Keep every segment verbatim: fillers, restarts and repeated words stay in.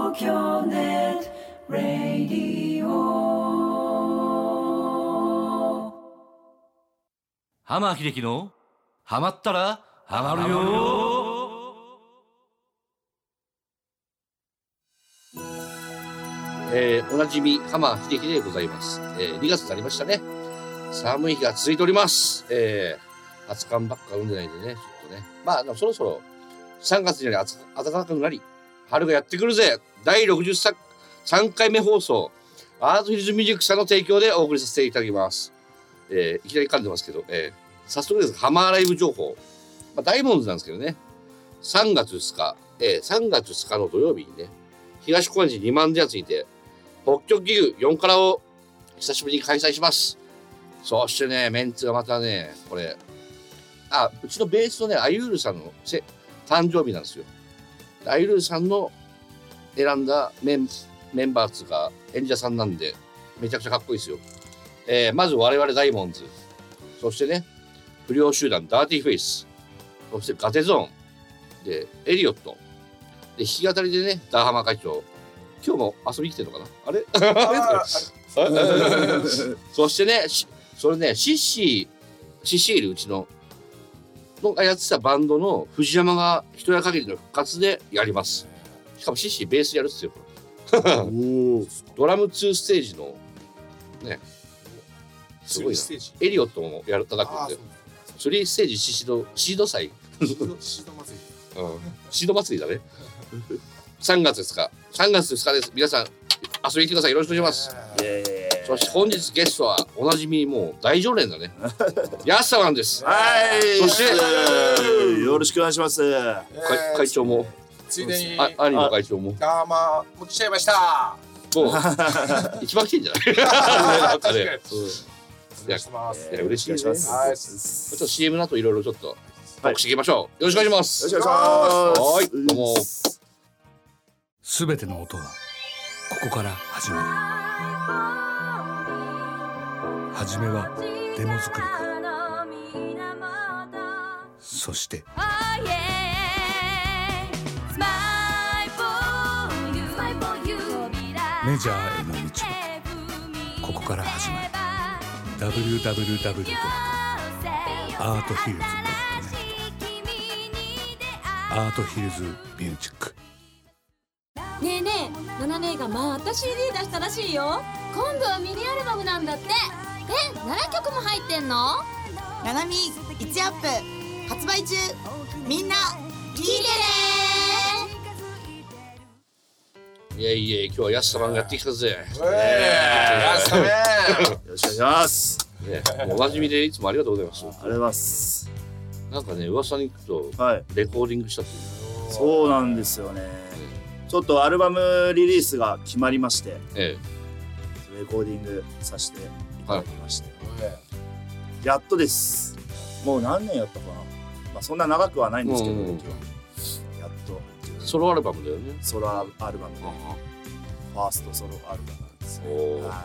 東京ネットラディオ。 浜秀樹のハマったらハマるよ。 えー、おなじみ浜秀樹でございます、えー、にがつになりましたね。寒い日が続いております。えー、熱燗ばっか飲んでないんでね、ちょっとね、まあそろそろさんがつになり暖かくなり春がやってくるぜ。だいろくじゅうさんかいめ放送、アートヒルズミュージックさんの提供でお送りさせていただきます。えー、いきなり噛んでますけど、えー、早速ですがハマーライブ情報、まあ、ダイモンズなんですけどね、さんがつふつか、えー、さんがつふつかの土曜日にね、東高円寺にまんでやつにて北極ギグよんからを久しぶりに開催します。そしてね、メンツがまたね、これ、あ、うちのベースのね、アユールさんのせ誕生日なんですよ。アユールさんの選んだメン、メンバーつうか演者さんなんで、めちゃくちゃかっこいいですよ。えー、まず我々ダイモンズ、そしてね、不良集団ダーティーフェイス、そしてガテゾーン、で、エリオット、で、弾き語りでね、ダーハマ会長、今日も遊びに来てるのかなあれそしてね、それね、シッシー、シッシーいるうちの、のがやってたバンドの藤山が一夜限りの復活でやります。しかもシッシーベースやるっすよ。ドラムにステージの、ね、すごいな。エリオットもやる叩くんで、スリーステージシシド、シード祭。シード祭り。うん。シード祭りだね。さんがつですか。さんがつふつかです。皆さん遊びに来てください。よろしくお願いします。そして本日ゲストはおなじみもう大常連だね。ヤスさんです。 はい。 そしてよろしくお願いします。 会長も。 ついでに兄の会長も。 あーまあもう来ちゃいました。 もう一番来てんじゃない？ 確かに。 いや、嬉しいです。 はい。 ちょっと シーエム の後いろいろちょっとトークしていきましょう。よろしくお願いします。 よろしくお願いします。 はい、どうも。 すべての音はここから始まる。初めはデモ作りからそしてメジャーへの道はここから始まる。 ダブリューダブリューダブリュー ドットアートヒルズ ドットネット アートヒルズミュージック。 ねえねえ、ナナ姉がまた シーディー 出したらしいよ。今度はミニアルバムなんだって。え、ななきょくも入ってんの？ ナナミいちアップ発売中。みんな聞いてね。いやいや、今日はヤス様がやってきたぜ。 ヤス様。よろしくお願いします。 ね、もうおなじみでいつもありがとうございます。 ありがとうございます。 なんかね、噂に聞くと、 はい、 レコーディングしたっていう。 そうなんですよね。ちょっとアルバムリリースが決まりまして、ええ、レコーディングさせていただきまして、はい、やっとです。もう何年やったかな。まあそんな長くはないんですけど、うんうん、やっとソロアルバムだよね。 ソロアルバムで、ファーストソロアルバムなんですね。はい、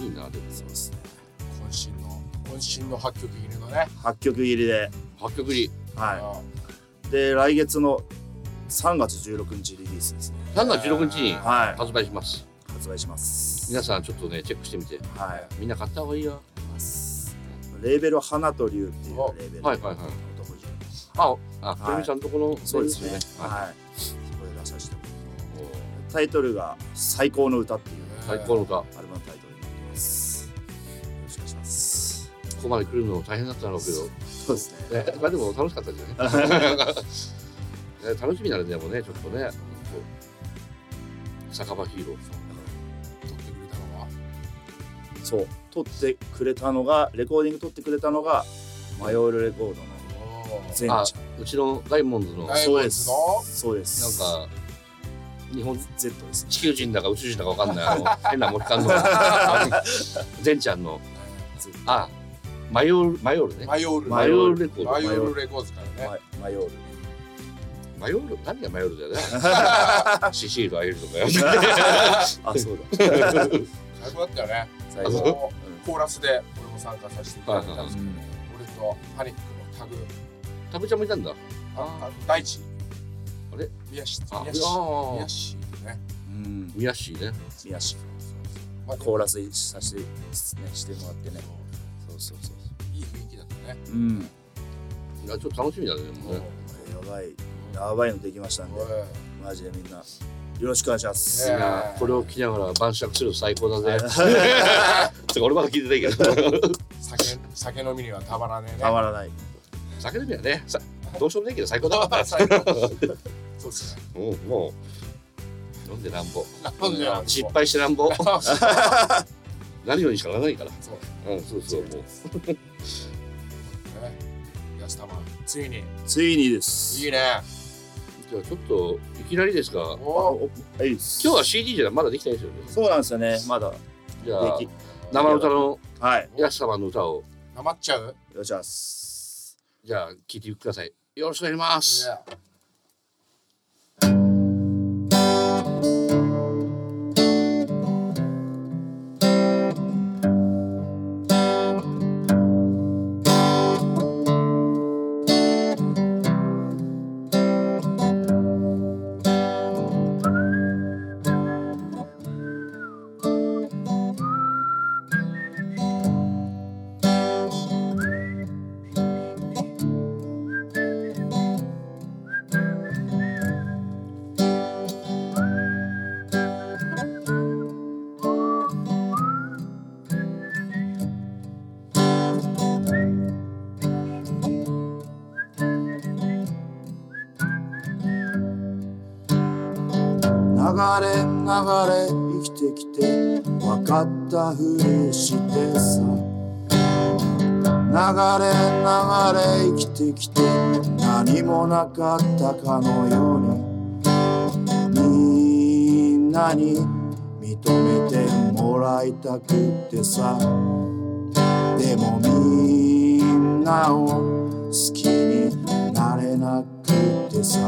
いいな。でもそうですね。 渾身の渾身のはちきょく入りのね。 はちきょく入りで。 はちきょく入り。 はい。で来月のさんがつじゅうろくにちリリースですね。 さんがつじゅうろくにちに発売します。 はい、発売します。 皆さんちょっとねチェックしてみて。はい。みんな買った方がいいよ。 レーベルは花と龍っていうレーベル。 はいはいはい。あ、あ、プレミさんとこのそうですね。はい。そこで出させてもらって。タイトルが最高の歌っていう最高の歌。 アルバムタイトルになってます。よろしくお願いします。 ここまで来るの大変だっただろうけど。 そうですね。 まあでも楽しかったですよね。楽しみになるんでもね、ちょっとね、酒場ヒーロー撮ってくれたのはそう撮ってくれたのがレコーディング撮ってくれたのがマヨールレコードのゼンちゃん。 うちのダイモンドの。 そうですそうです。 なんか日本 Z です、ね、 地球人だか宇宙人だかわかんないあの変なモヒカンのゼンちゃんのあマヨールマヨールねマヨールマヨールレコードマヨールレコードからねマヨールマヨール何がマヨールだよねシシールアイルとかよあそうだ最高だったよね最後コーラスで俺も参加させていただいたんですけど俺とパニックのタグタグちゃんもいたんだあ大地あれ宮下宮下宮下ねうん宮市ね。 宮市まあコーラスさせて、ね、してもらってね。そうそうそういい雰囲気だったね。 うんいやちょっと楽しみだね。でもねやばいやばいのできましたんでマジでみんなよろしくお願いします。 いやこれを聞きながら晩酌すると最高だぜ。つか俺まだ聞いてないけど。 酒酒飲みにはたまらねえね。 たまらない。 酒飲みはねさどうしようもないけど最高だわ。 最高そうっすね。 うんもう飲んでなんぼ。 飲んでなんぼ失敗してなんぼ。なるようにしかならないから。 そう。 うんそうそうもう。 ね安玉ついについにです。 いいね。 じゃあちょっといきなりですが、 おおはいです。 今日は シーディー じゃまだできてないですよね。 そうなんですよね。まだじゃあでき生歌のはい。 安様の歌をなまっちゃう。 よろしくお願いします。 じゃあ聞いてください。よろしくお願いします。 流れ流れ生きてきて分かったふりしてさ流れ流れ生きてきて何もなかったかのようにみんなに認めてもらいたくってさでもみんなを好きになれなくってさ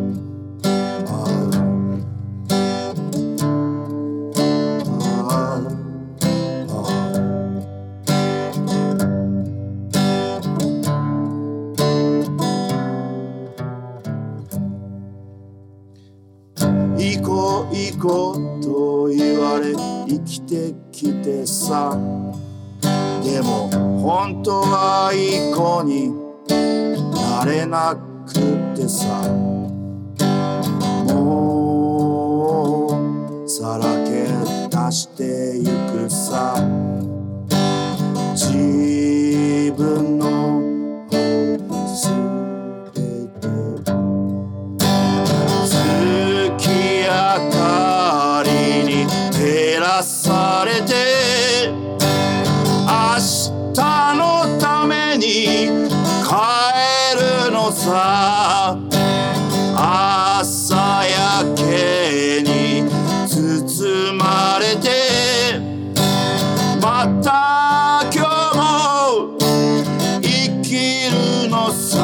行こう行こうと言われ生きてきてさでも本当はいい子になれなくってさもうさらけ出してゆくさ自分のすべてを月明かりに照らされて明日のために帰るのさ朝焼けに包まれてまた今日も生きるのさ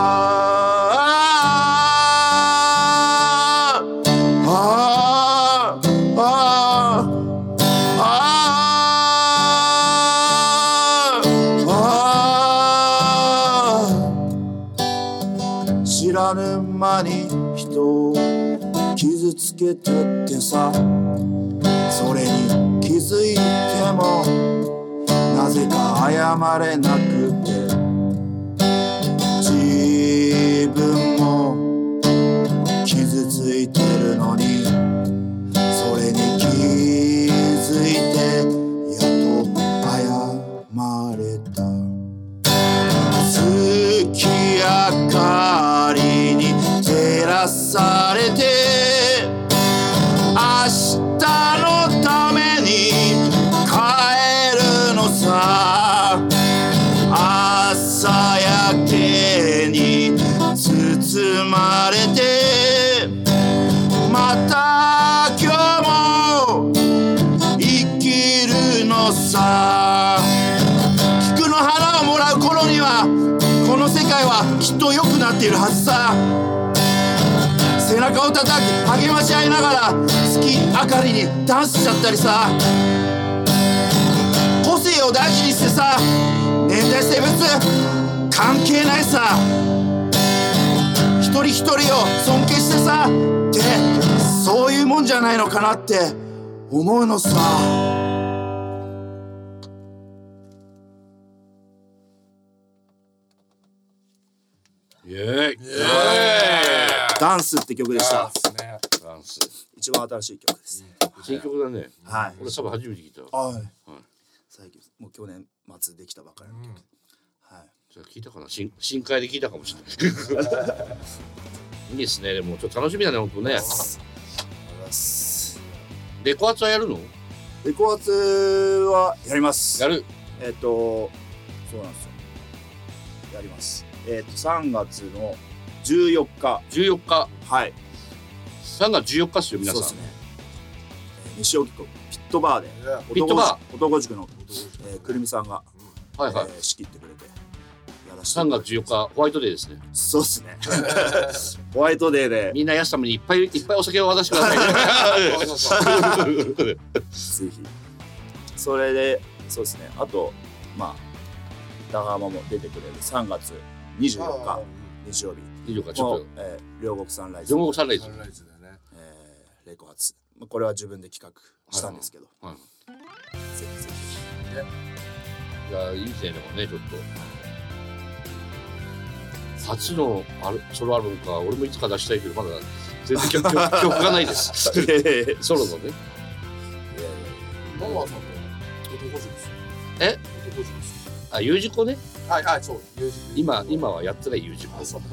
ああああ知らぬ間に人を傷つけてってさそれに気づいてもなぜか謝れなくて自分も傷ついてるのにそれに気づいてやっと謝れた月明かりに照らされて明日のために帰るのさ朝焼けに包まれてまた今日も生きるのさ菊の花をもらう頃にはこの世界はきっと良くなっているはずさ背中を叩き励まし合いながら月明かりにダンスしちゃったりさ個性を大事にしてさ年代性別関係ないさ一人一人を尊敬してさってそういうもんじゃないのかなって思うのさ。 イエーイ。 ダンスって曲でした。 ダンス。 一番新しい曲です。 新曲だね。 はい。 俺多分初めて聞いた。 はい。最近もう去年末できたばかりの曲。はい。 じゃあ聞いたかな。新新回で聞いたかもしれない。いいですね。でもちょっと楽しみだね本当ね。レコ発はやるの？ レコ発はやります。 やる。 えっとそうなんですよ。やります。えっとさんがつのじゅうよっか。 じゅうよっか。 はい。 さんがつじゅうよっかっすよ皆さん。 そうですね。西荻窪ピットバーで。 ピットバー。 男塾のくるみさんがはいはい仕切ってくれて。 さんがつじゅうよっかホワイトデーですね。 そうですね。ホワイトデーでみんなやすためにいっぱいいっぱいお酒を渡してください。 ぜひ。それでそうですね。あとまあダガマも出てくれるさんがつにじゅうよっか日曜日。 にじゅうよっかちょっとえー、両国サンライズ。 両国サンライズ。 えー、レコ発。まあこれは自分で企画したんですけど。 はいはい、 ぜひぜひ。いやいいですねでもねちょっと。初のアルソロアルバムか俺もいつか出したいけどまだ全然曲曲曲がないです。ソロのね。 ママさんの男塾です。 え？ 男塾です。 あ U 字工ね。 はいはいそう。 今今はやってない U 字工。 そう。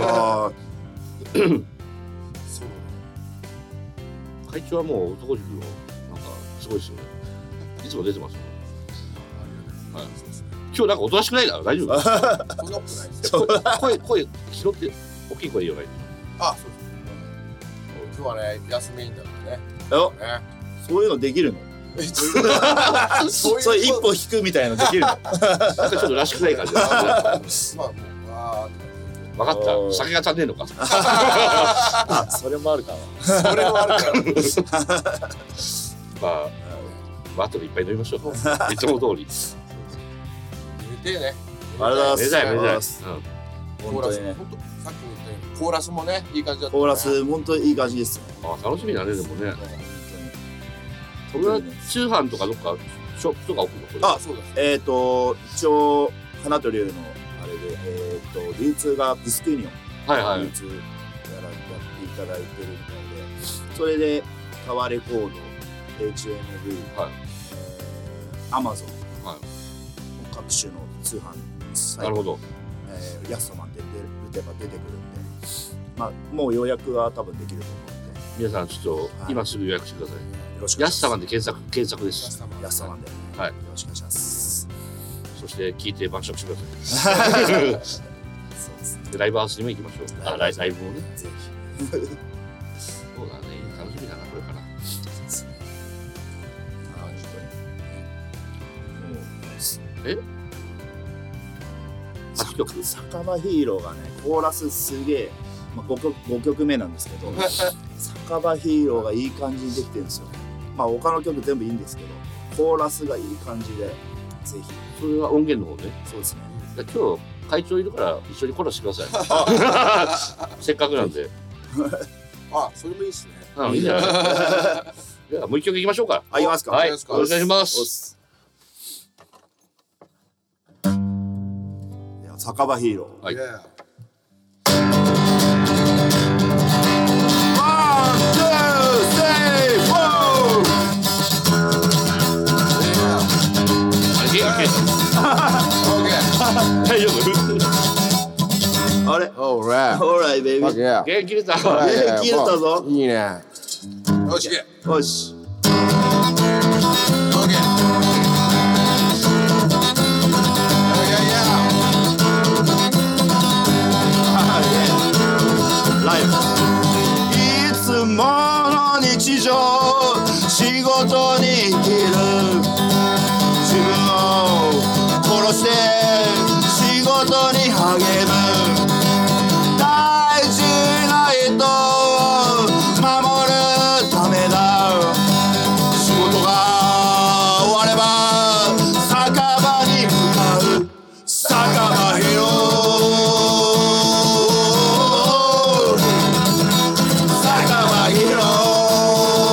会長はもう男塾のなんかすごいですよね。いつも出てますよ。はい。今日なんかおとなしくないだろ大丈夫？ そんなことないです。 声声拾って大きい声言わない。 あそうですね。今日はね休みんだからね。 ね。そういうのできるの？そういう一歩引くみたいなのできるの？なんかちょっとらしくない感じ。まあもうあ分かった。酒が足んねえのか。 あそれもあるかな。 それもあるから。 まあまあ後でいっぱい飲みましょう。いつも通り。 でね、 ありがとうございます。 コーラス、本当さっきも言ったようにコーラスもねいい感じだった。 コーラス本当にいい感じですね。 あ楽しみだねでもね。これは通販とかどっかショップとか置くの？ あそうです。えっと一応花と竜のあれでえっと流通がビスクユニオンはいはい流通やらやっていただいてるみたいで、それでタワーレコード エイチエムブイ アマゾン各種の通販サイト、 なるほど、 えー、ヤストマンで打てば出てくるんで、まあもう予約は多分できると思うんで、 皆さんちょっと今すぐ予約してください。ヤストマンで検索検索です。 ヤストマンで、はい、よろしくお願いします。 そして聞いて晩酌してください。そうですね。でライブハウスにも行きましょう。あライライブもね。ぜひ。そうだね楽しみだなこれから。そうですね。あちょっとね。え？はちきょく酒場ヒーローがねコーラスすげえ、まあ、ご, 曲ごきょくめなんですけど酒場ヒーローがいい感じにできてるんですよ。まあ他の曲全部いいんですけどコーラスがいい感じでぜひ。 それは音源の方ね。 そうですね。 今日会長いるから一緒にコーラスしてください。せっかくなんで。 あそれもいいですね。 あいいんじゃない。ではもう一曲いきましょうか。 あいきますか。 はいお願いします。 酒場ヒーロー。 はい。大丈夫？ あれ？ Alright. Alright, baby. 元気出た。 元気出たぞ。 いいね。よし。 よし。ライブ。いつもの日常、仕事に生きる。自分を殺して仕事に励む。大事な人を守るためだ。仕事が終われば酒場に向かう。酒場ヒーロー。酒場ヒーロー。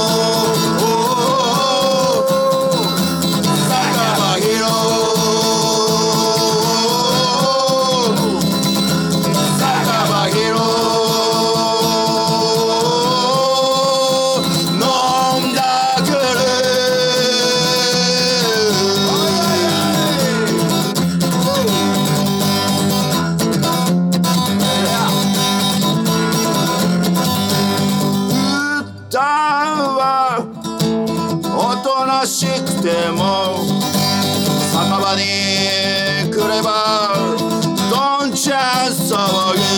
段はおとなしくても酒場に来ればどんちゃん騒ぎ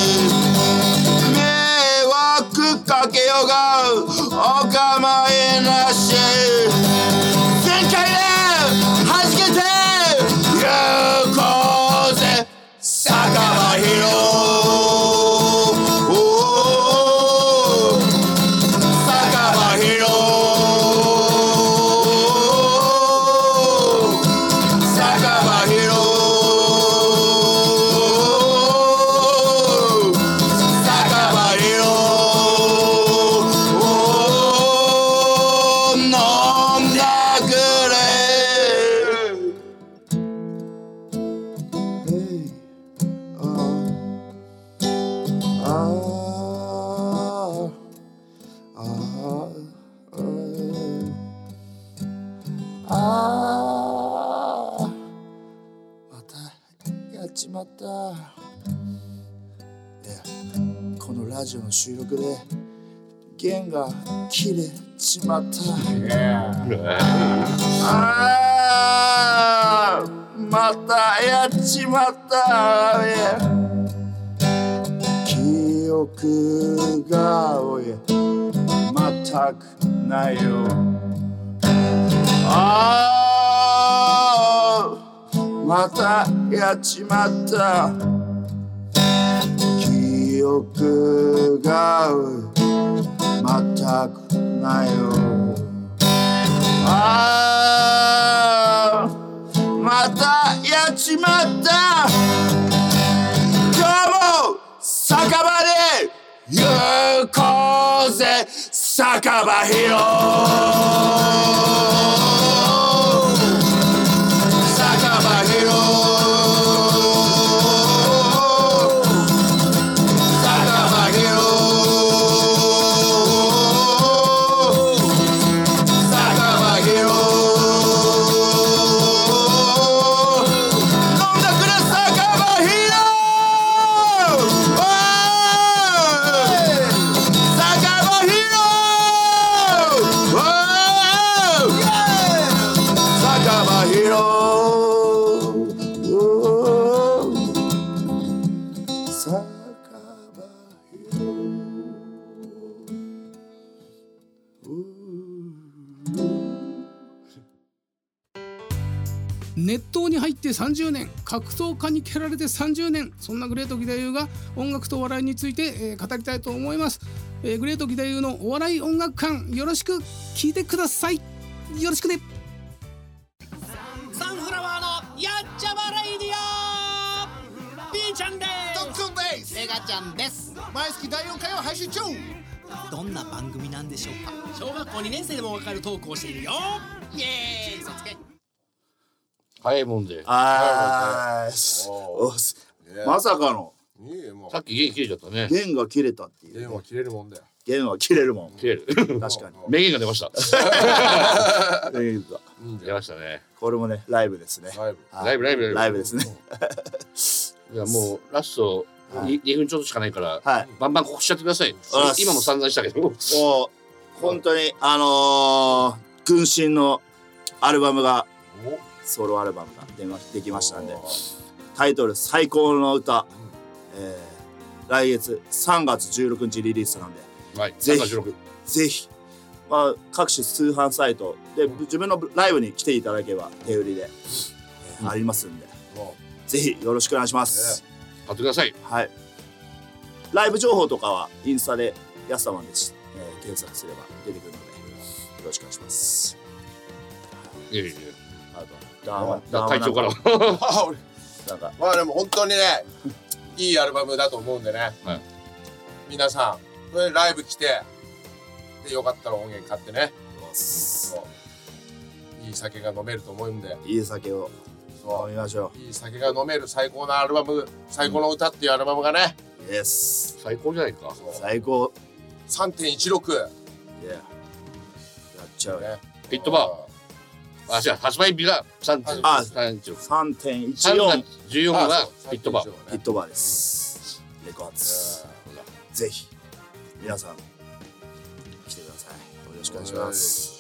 迷惑かけようがお構いなし全開で弾けて行こうぜ酒場広このラジオの収録で弦が切れちまった。あーまたやっちまった。記憶がおい全くないよ。あーまたやっちまった。記憶が全くないよ。あーまたやっちまった。今日も酒場で行こうぜ酒場広酒場広熱湯に入ってさんじゅうねん、格闘家に蹴られてさんじゅうねん、そんなグレート義太夫が音楽とお笑いについて、えー、語りたいと思います、えー、グレート義太夫のお笑い音楽館、よろしく聞いてください。よろしくね。 サンフラワーのやっちゃまレイディオ、 B ちゃんです。 ドックンです。 メガちゃんです。 毎月だいよんかいを配信中。 どんな番組なんでしょうか。小学校にねん生でもわかるトークをしているよ。イエーイ、嘘つけ。 早いもんで。 あーおまさかのさっき弦切れちゃったね。 弦が切れたっていう。 弦は切れるもんだよ。 弦は切れるもん。 切れる。 確かに。 名言が出ました。 名言が出ましたね。 これもねライブですね。 ライブライブライブライブですね。 いやもうラストにふんちょっとしかないからはいバンバン告知しちゃってください。今も散々したけど。 もう本当にあの軍神のアルバムがソロアルバムが出まできましたんで、タイトル最高の歌、えー、来月さんがつじゅうろくにちリリースなんで、 はい、 ぜひぜひ、まあ、各種通販サイトで自分のライブに来ていただければ手売りで、えー、ありますんで、ぜひよろしくお願いします。 買ってください。 はい。ライブ情報とかはインスタでヤスタマンです、えー、検索すれば出てくるのでよろしくお願いします。 いやいやいや。 あと隊長からあ俺なんかまあでも本当にねいいアルバムだと思うんでね、はい、皆さんこれライブ来てでよかったら音源買ってね、そういい酒が飲めると思うんで、 いい酒を飲みましょう。いい酒が飲める最高のアルバム、最高の歌っていうアルバムがね、 イエス、 最高じゃないか。 最高さんてんいちろく やっちゃうね。 ピットバーあ、違う、発売日がさんてんいちろく。 さんてんいちよん。 さんがつじゅうよっかがピットバー。 ピットバーです。レコーツ。ぜひ、皆さん、 来てください。よろしくお願いします。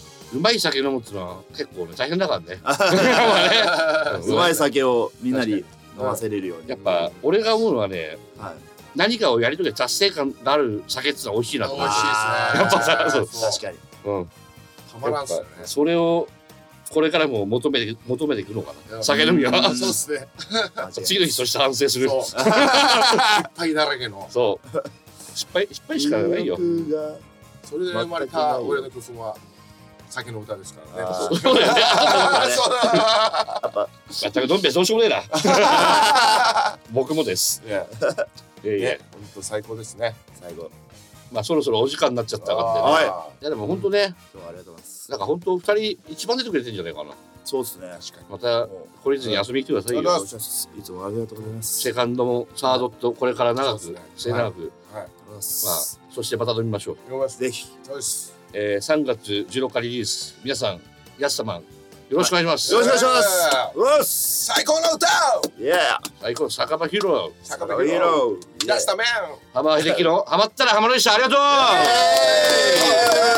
うまい酒飲むってのは結構ね大変だからね。 うまい酒をみんなに飲ませれるように。 やっぱ俺が思うのはね、何かをやりとり達成感のある酒ってのは美味しいなと思う。美味しいですね。やっぱさ、そう確かに。 うん。 たまらんっすよね。 それをこれからも求めて求めていくのかな。酒飲みは。 そうですね。 次の日そして反省する。 失敗だらけの。 そう。失敗失敗しかないよ。 それで生まれた俺の曲は酒の歌ですからね。 そうだよね。全くどん兵衛どうしようもねえな。僕もです。いやいや、 本当最高ですね。 最後。 まあそろそろお時間になっちゃったからね。はい。いやでも本当ね。 今日はありがとうございます。 なんか本当二人一番出てくれてんじゃないかな。 そうですね。確かに。 また懲りずに遊びに来てくださいよ。 いつもありがとうございます。 セカンドもサードとこれから長く末永く。 はい。 まあそしてまた飲みましょう。 ぜひ。 そうです。 えー、さんがつじゅうよっかリリース、皆さん、やすさまん、よろしくお願いします。 よろしくお願いします。 最高の歌。 イエー。 最高、酒場ヒーロー。 酒場ヒーロー。やすためん。 浜秀樹のハマったらハマるでした。ありがとう。